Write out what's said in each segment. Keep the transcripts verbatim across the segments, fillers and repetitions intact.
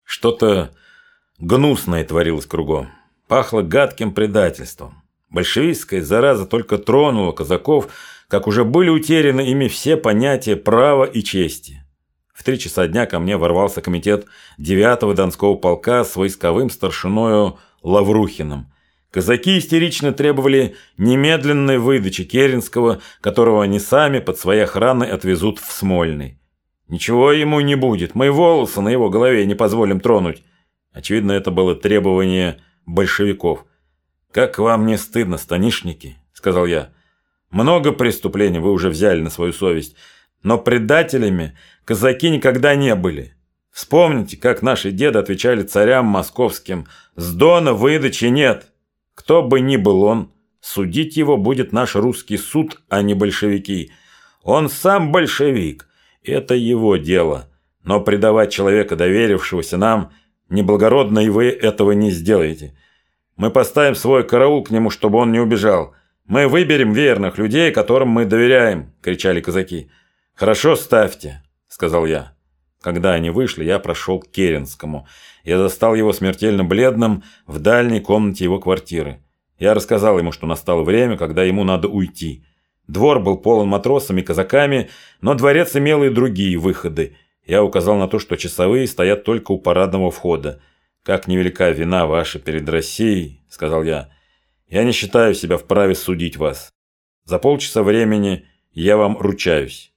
Что-то гнусное творилось кругом. Пахло гадким предательством. Большевистская зараза только тронула казаков, как уже были утеряны ими все понятия права и чести. В три часа дня ко мне ворвался комитет девятого Донского полка с войсковым старшиною Лаврухиным. Казаки истерично требовали немедленной выдачи Керенского, которого они сами под своей охраной отвезут в Смольный. «Ничего ему не будет, мы волосы на его голове не позволим тронуть». Очевидно, это было требование большевиков. «Как вам не стыдно, станишники?» – сказал я. «Много преступлений вы уже взяли на свою совесть, но предателями казаки никогда не были. Вспомните, как наши деды отвечали царям московским: «С Дона выдачи нет». Кто бы ни был он, судить его будет наш русский суд, а не большевики. Он сам большевик, это его дело. Но предавать человека, доверившегося нам, неблагородно, и вы этого не сделаете. Мы поставим свой караул к нему, чтобы он не убежал. Мы выберем верных людей, которым мы доверяем», – кричали казаки. «Хорошо, ставьте», – сказал я. Когда они вышли, я прошел к Керенскому. Я застал его смертельно бледным в дальней комнате его квартиры. Я рассказал ему, что настало время, когда ему надо уйти. Двор был полон матросами и казаками, но дворец имел и другие выходы. Я указал на то, что часовые стоят только у парадного входа. «Как невелика вина ваша перед Россией», – сказал я. «Я не считаю себя вправе судить вас. За полчаса времени я вам ручаюсь».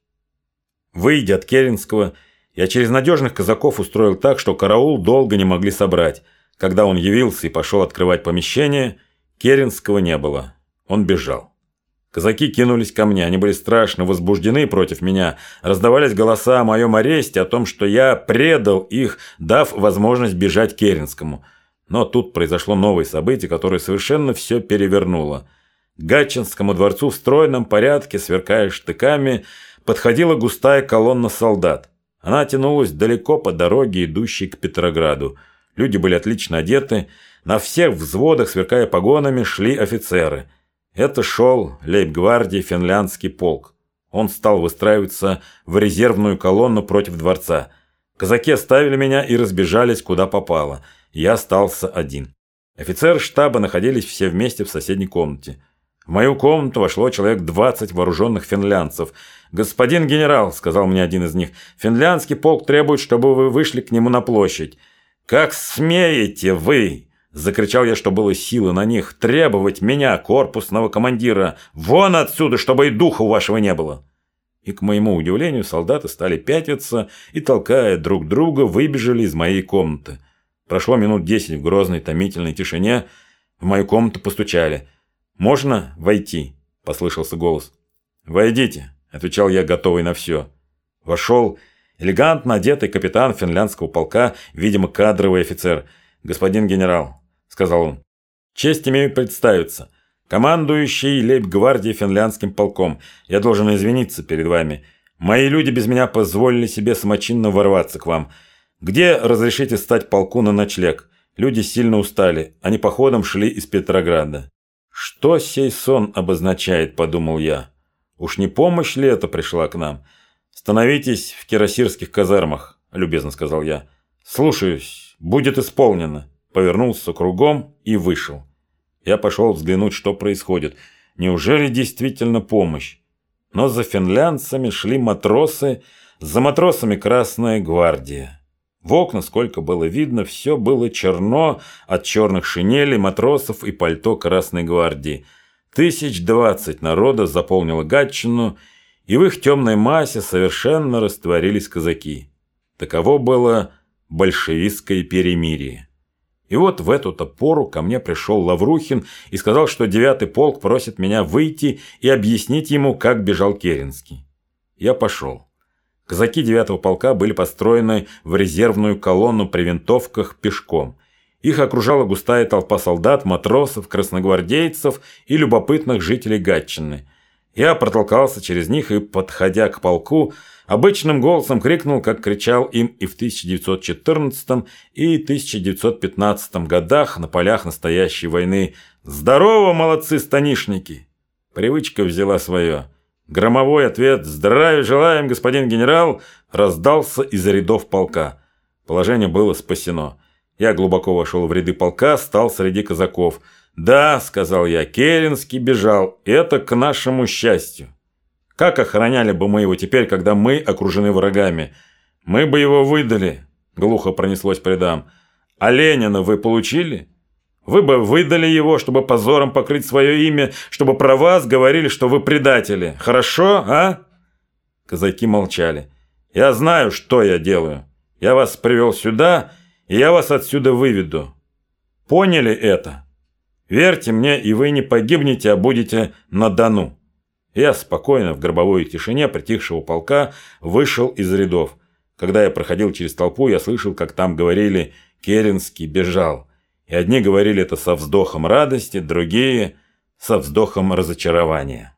Выйдя от Керенского, я через надежных казаков устроил так, что караул долго не могли собрать. Когда он явился и пошел открывать помещение, Керенского не было. Он бежал. Казаки кинулись ко мне, они были страшно возбуждены против меня. Раздавались голоса о моем аресте, о том, что я предал их, дав возможность бежать Керенскому. Но тут произошло новое событие, которое совершенно все перевернуло. К Гатчинскому дворцу в стройном порядке, сверкая штыками, подходила густая колонна солдат. Она тянулась далеко по дороге, идущей к Петрограду. Люди были отлично одеты. На всех взводах, сверкая погонами, шли офицеры. Это шел лейб-гвардии финляндский полк. Он стал выстраиваться в резервную колонну против дворца. Казаки оставили меня и разбежались куда попало. Я остался один. Офицеры штаба находились все вместе в соседней комнате. В мою комнату вошло человек двадцать вооруженных финлянцев. «Господин генерал», — сказал мне один из них, — «финляндский полк требует, чтобы вы вышли к нему на площадь». «Как смеете вы!» — закричал я, что было силы на них, «требовать меня, корпусного командира! Вон отсюда, чтобы и духа у вашего не было!» И, к моему удивлению, солдаты стали пятиться и, толкая друг друга, выбежали из моей комнаты. Прошло минут десять в грозной томительной тишине. В мою комнату постучали. «Можно войти?» – послышался голос. «Войдите», – отвечал я, готовый на все. Вошел элегантно одетый капитан финляндского полка, видимо, кадровый офицер. «Господин генерал», – сказал он, – «честь имею представиться. Командующий лейб-гвардией финляндским полком. Я должен извиниться перед вами. Мои люди без меня позволили себе самочинно ворваться к вам. Где разрешите стать полку на ночлег? Люди сильно устали. Они походом шли из Петрограда». «Что сей сон обозначает?» – подумал я. «Уж не помощь ли это пришла к нам?» «Становитесь в кирасирских казармах», – любезно сказал я. «Слушаюсь, будет исполнено». Повернулся кругом и вышел. Я пошел взглянуть, что происходит. Неужели действительно помощь? Но за финлянцами шли матросы, за матросами Красная гвардия. В окна, сколько было видно, все было черно от черных шинелей, матросов и пальто Красной гвардии. Тысяч двадцать народа заполнило Гатчину, и в их темной массе совершенно растворились казаки. Таково было большевистское перемирие. И вот в эту-то пору ко мне пришел Лаврухин и сказал, что девятый полк просит меня выйти и объяснить ему, как бежал Керенский. Я пошел. Казаки девятого полка были построены в резервную колонну при винтовках пешком. Их окружала густая толпа солдат, матросов, красногвардейцев и любопытных жителей Гатчины. Я протолкался через них и, подходя к полку, обычным голосом крикнул, как кричал им и в тысяча девятьсот четырнадцатом и тысяча девятьсот пятнадцатом годах на полях настоящей войны: «Здорово, молодцы станишники!» Привычка взяла свое. Громовой ответ «Здравия желаем, господин генерал!» раздался из рядов полка. Положение было спасено. Я глубоко вошел в ряды полка, стал среди казаков. «Да», — сказал я, — «Керенский бежал. Это к нашему счастью. Как охраняли бы мы его теперь, когда мы окружены врагами? Мы бы его выдали», — глухо пронеслось по рядам. «А Ленина вы получили? Вы бы выдали его, чтобы позором покрыть свое имя, чтобы про вас говорили, что вы предатели. Хорошо, а?» Казаки молчали. «Я знаю, что я делаю. Я вас привел сюда, и я вас отсюда выведу. Поняли это? Верьте мне, и вы не погибнете, а будете на Дону». Я спокойно в гробовой тишине притихшего полка вышел из рядов. Когда я проходил через толпу, я слышал, как там говорили «Керенский бежал». И одни говорили это со вздохом радости, другие – со вздохом разочарования.